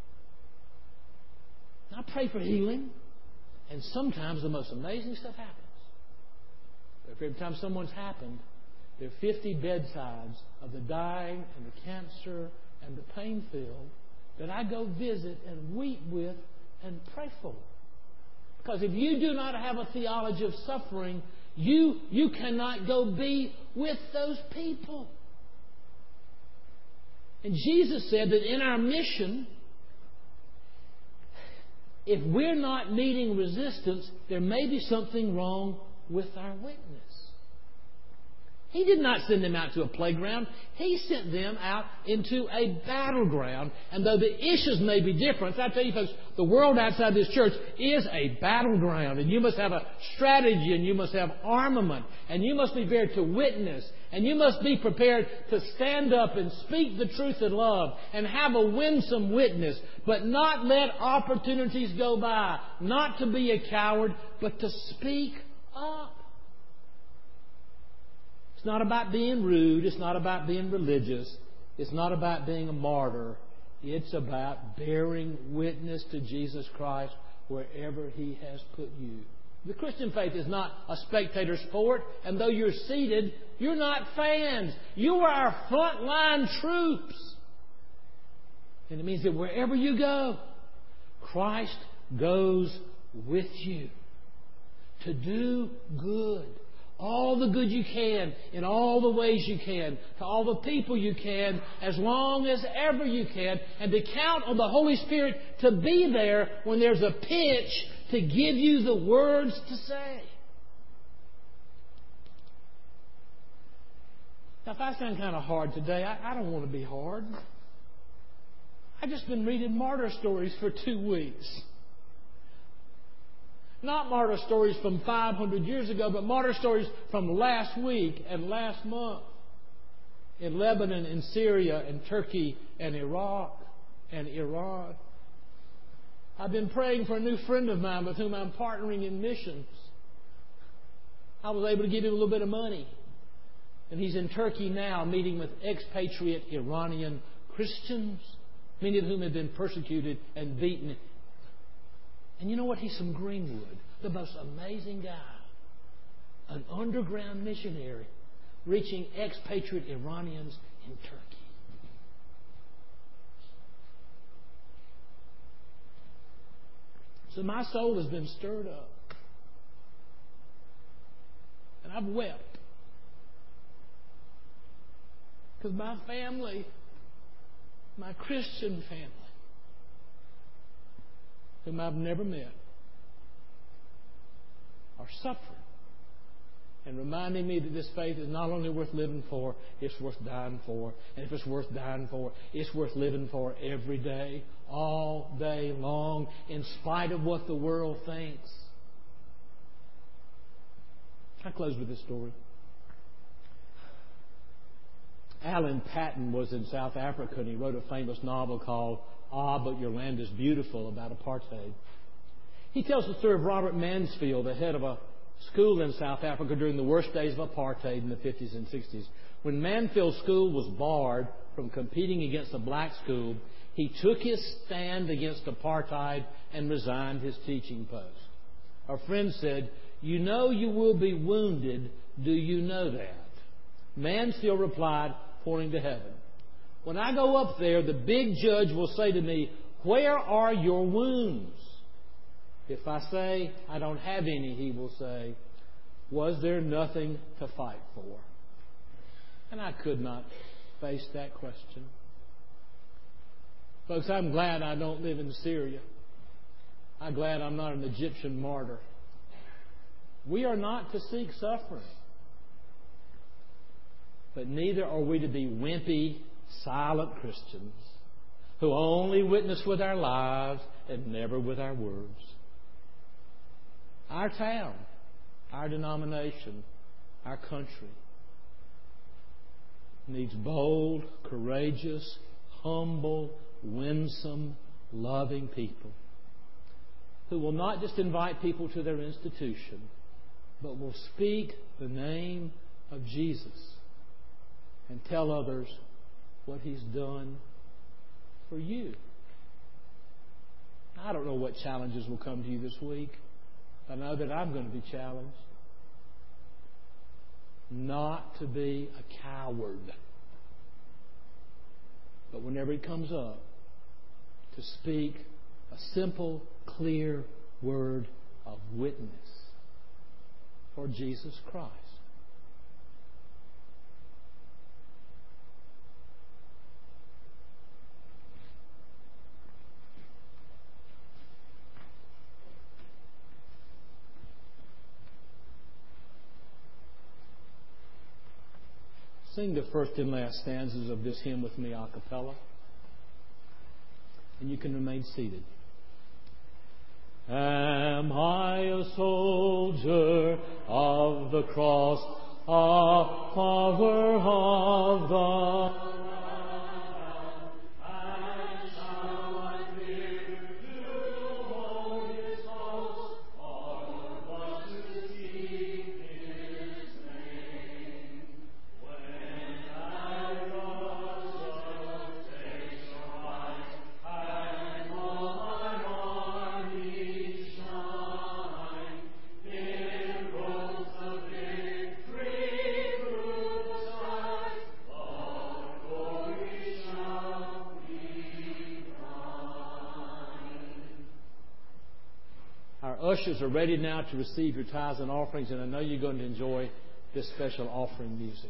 I pray for healing, and sometimes the most amazing stuff happens. But every time someone's happened, there are fifty bedsides of the dying and the cancer and the pain-filled that I go visit and weep with and pray for. Because if you do not have a theology of suffering, you, you cannot go be with those people. And Jesus said that in our mission, if we're not meeting resistance, there may be something wrong with our witness. He did not send them out to a playground. He sent them out into a battleground. And though the issues may be different, I tell you folks, the world outside this church is a battleground. And you must have a strategy, and you must have armament, and you must be prepared to witness, and you must be prepared to stand up and speak the truth in love and have a winsome witness, but not let opportunities go by, not to be a coward, but to speak up. It's not about being rude. It's not about being religious. It's not about being a martyr. It's about bearing witness to Jesus Christ wherever He has put you. The Christian faith is not a spectator sport, and though you're seated, you're not fans. You are our frontline troops. And it means that wherever you go, Christ goes with you to do good. All the good you can, in all the ways you can, to all the people you can, as long as ever you can, and to count on the Holy Spirit to be there when there's a pinch to give you the words to say. Now, if I sound kind of hard today, I, I don't want to be hard. I've just been reading martyr stories for two weeks. Not martyr stories from five hundred years ago, but martyr stories from last week and last month in Lebanon and Syria and Turkey and Iraq and Iran. I've been praying for a new friend of mine with whom I'm partnering in missions. I was able to give him a little bit of money. And he's in Turkey now meeting with expatriate Iranian Christians, many of whom have been persecuted and beaten. And you know what? He's from Greenwood, the most amazing guy. An underground missionary reaching expatriate Iranians in Turkey. So my soul has been stirred up. And I've wept. Because my family, my Christian family, whom I've never met, are suffering and reminding me that this faith is not only worth living for, it's worth dying for. And if it's worth dying for, it's worth living for every day, all day long, in spite of what the world thinks. I close with this story. Alan Paton was in South Africa, and he wrote a famous novel called Ah, But Your Land is Beautiful, about apartheid. He tells the story of Robert Mansfield, the head of a school in South Africa during the worst days of apartheid in the fifties and sixties. When Mansfield's school was barred from competing against a black school, he took his stand against apartheid and resigned his teaching post. Our friend said, "You know you will be wounded. Do you know that?" Mansfield replied, pointing to heaven, "When I go up there, the big judge will say to me, 'Where are your wounds?' If I say, 'I don't have any,' he will say, 'Was there nothing to fight for?'" And I could not face that question. Folks, I'm glad I don't live in Syria. I'm glad I'm not an Egyptian martyr. We are not to seek suffering. But neither are we to be wimpy, silent Christians who only witness with our lives and never with our words. Our town, our denomination, our country needs bold, courageous, humble, winsome, loving people who will not just invite people to their institution, but will speak the name of Jesus and tell others what He's done for you. I don't know what challenges will come to you this week. I know that I'm going to be challenged not to be a coward. But whenever it comes up, to speak a simple, clear word of witness for Jesus Christ. Sing the first and last stanzas of this hymn with me a cappella. And you can remain seated. Am I a soldier of the cross, a follower of the ushers are ready now to receive your tithes and offerings, and I know you're going to enjoy this special offering music.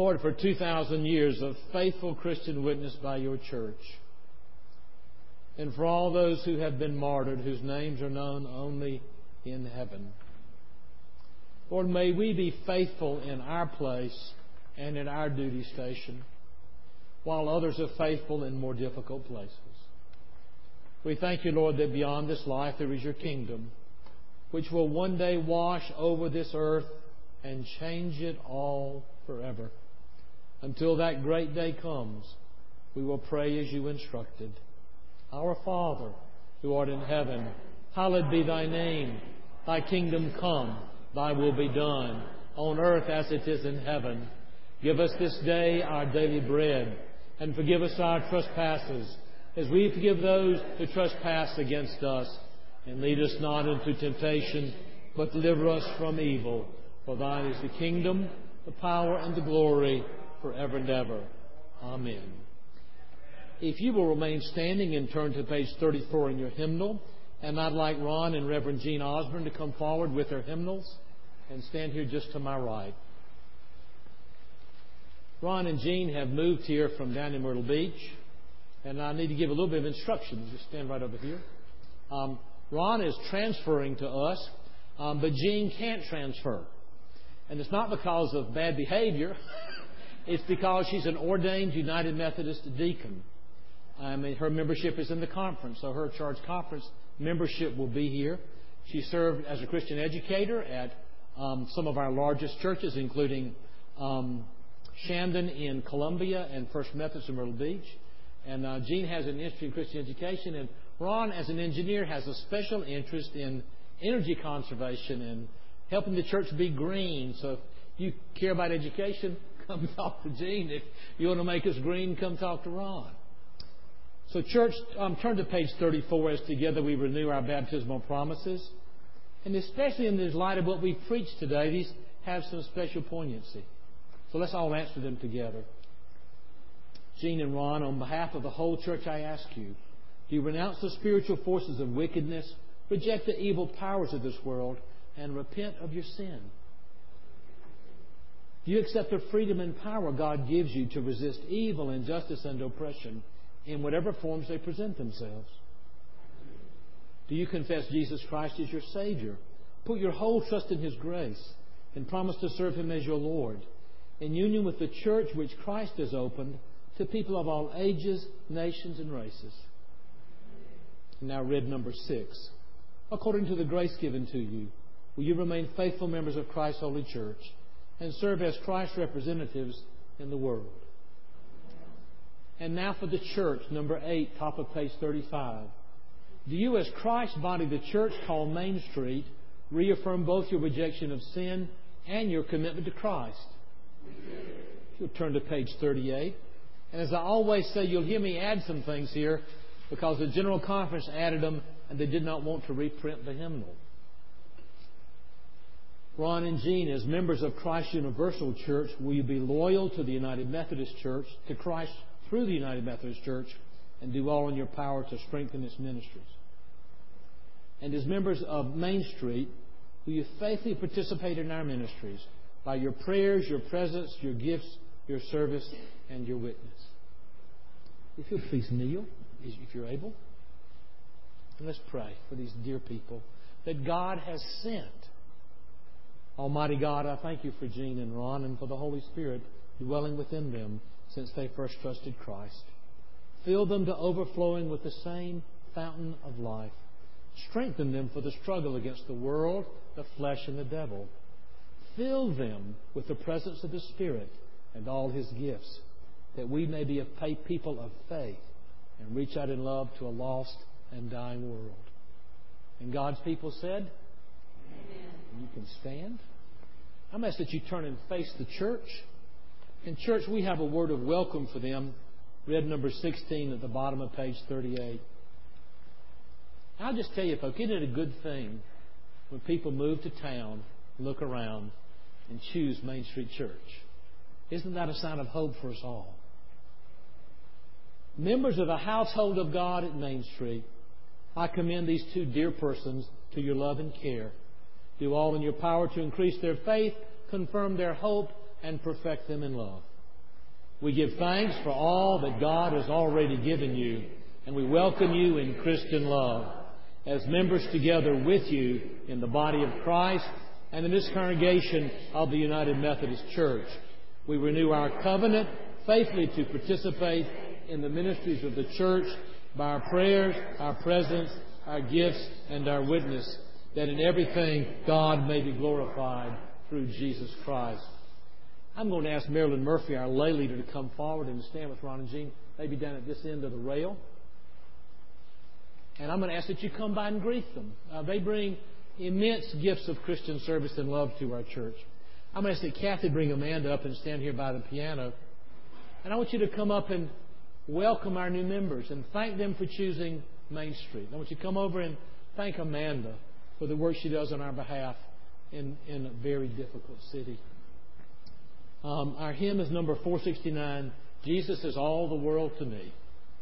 Lord, for two thousand years of faithful Christian witness by your church, and for all those who have been martyred, whose names are known only in heaven. Lord, may we be faithful in our place and in our duty station, while others are faithful in more difficult places. We thank you, Lord, that beyond this life there is your kingdom, which will one day wash over this earth and change it all forever. Until that great day comes, we will pray as you instructed. Our Father, who art in heaven, hallowed be thy name. Thy kingdom come, thy will be done, on earth as it is in heaven. Give us this day our daily bread, and forgive us our trespasses, as we forgive those who trespass against us. And lead us not into temptation, but deliver us from evil. For thine is the kingdom, the power, and the glory, forever and ever. Amen. If you will remain standing and turn to page thirty-four in your hymnal, and I'd like Ron and Reverend Jean Osborne to come forward with their hymnals and stand here just to my right. Ron and Jean have moved here from down in Myrtle Beach, and I need to give a little bit of instruction. Just stand right over here. Um, Ron is transferring to us, um, but Jean can't transfer. And it's not because of bad behavior. It's because she's an ordained United Methodist deacon. I mean, her membership is in the conference, so her charge conference membership will be here. She served as a Christian educator at um, some of our largest churches, including um, Shandon in Columbia and First Methodist in Myrtle Beach. And uh, Jean has an interest in Christian education, and Ron, as an engineer, has a special interest in energy conservation and helping the church be green. So if you care about education, come talk to Jean. If you want to make us green, come talk to Ron. So church, um, turn to page thirty-four as together we renew our baptismal promises. And especially in the light of what we preached today, these have some special poignancy. So let's all answer them together. Jean and Ron, on behalf of the whole church, I ask you, do you renounce the spiritual forces of wickedness, reject the evil powers of this world, and repent of your sin? Do you accept the freedom and power God gives you to resist evil, injustice, and oppression in whatever forms they present themselves? Do you confess Jesus Christ as your Savior, put your whole trust in His grace, and promise to serve Him as your Lord, in union with the church which Christ has opened to people of all ages, nations, and races? Now read number six. According to the grace given to you, will you remain faithful members of Christ's holy church and serve as Christ's representatives in the world? And now for the church, number eight, top of page thirty-five. Do you, as Christ's body, the church called Main Street, reaffirm both your rejection of sin and your commitment to Christ? You'll turn to page thirty-eight. And as I always say, you'll hear me add some things here because the General Conference added them and they did not want to reprint the hymnal. Ron and Jean, as members of Christ Universal Church, will you be loyal to the United Methodist Church, to Christ through the United Methodist Church, and do all in your power to strengthen its ministries? And as members of Main Street, will you faithfully participate in our ministries by your prayers, your presence, your gifts, your service, and your witness? If you'll please kneel, if you're able. And let's pray for these dear people that God has sent. Almighty God, I thank you for Jean and Ron and for the Holy Spirit dwelling within them since they first trusted Christ. Fill them to overflowing with the same fountain of life. Strengthen them for the struggle against the world, the flesh, and the devil. Fill them with the presence of the Spirit and all His gifts, that we may be a people of faith and reach out in love to a lost and dying world. And God's people said, Amen. You can stand. I'm asked that you turn and face the church. In church, we have a word of welcome for them. Read number sixteen at the bottom of page thirty-eight. I'll just tell you, folks, isn't it a good thing when people move to town, look around, and choose Main Street Church? Isn't that a sign of hope for us all? Members of the household of God at Main Street, I commend these two dear persons to your love and care. Do all in your power to increase their faith, confirm their hope, and perfect them in love. We give thanks for all that God has already given you, and we welcome you in Christian love as members together with you in the body of Christ and in this congregation of the United Methodist Church. We renew our covenant faithfully to participate in the ministries of the church by our prayers, our presence, our gifts, and our witness, that in everything God may be glorified through Jesus Christ. I'm going to ask Marilyn Murphy, our lay leader, to come forward and stand with Ron and Jean, maybe down at this end of the rail. And I'm going to ask that you come by and greet them. Uh, they bring immense gifts of Christian service and love to our church. I'm going to ask that Kathy bring Amanda up and stand here by the piano. And I want you to come up and welcome our new members and thank them for choosing Main Street. I want you to come over and thank Amanda for the work she does on our behalf in, in a very difficult city. Um, our hymn is number four sixty-nine, Jesus is All the World to Me.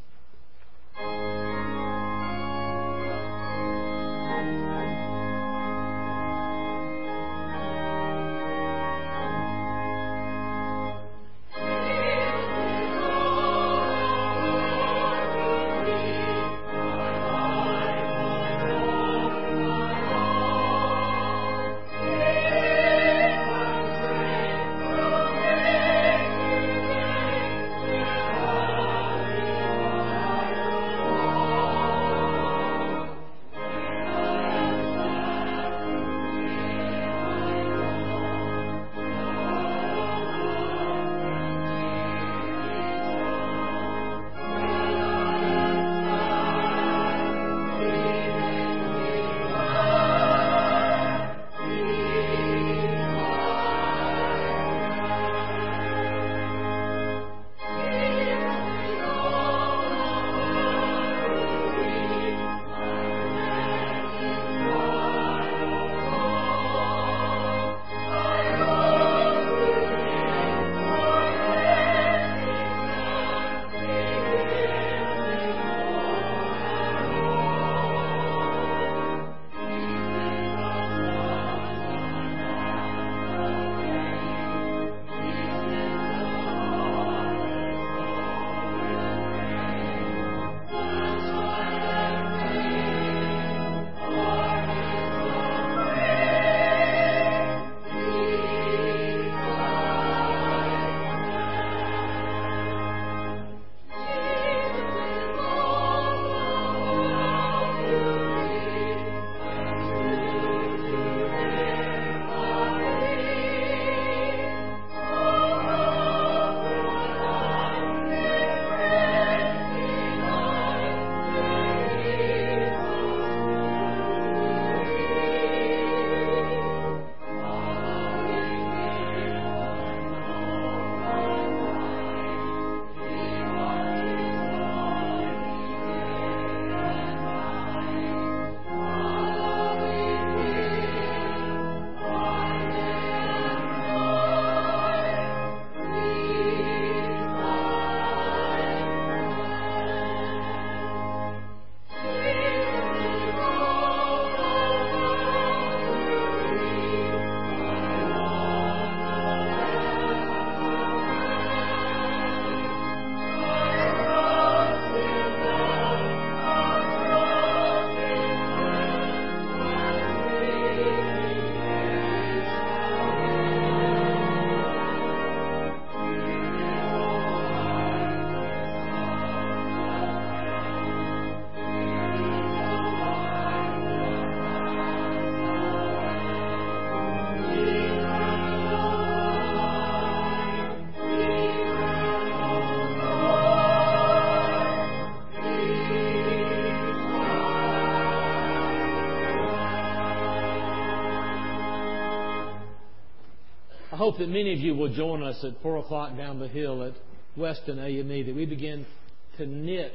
I hope that many of you will join us at four o'clock down the hill at Weston A M E, that we begin to knit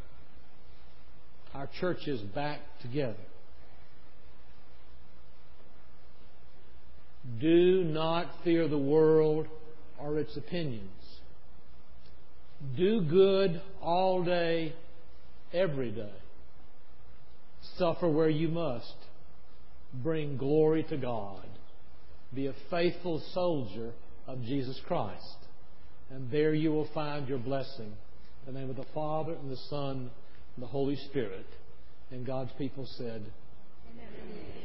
our churches back together. Do not fear the world or its opinions. Do good all day, every day. Suffer where you must. Bring glory to God. Be a faithful soldier of Jesus Christ. And there you will find your blessing. In the name of the Father, and the Son, and the Holy Spirit. And God's people said, Amen.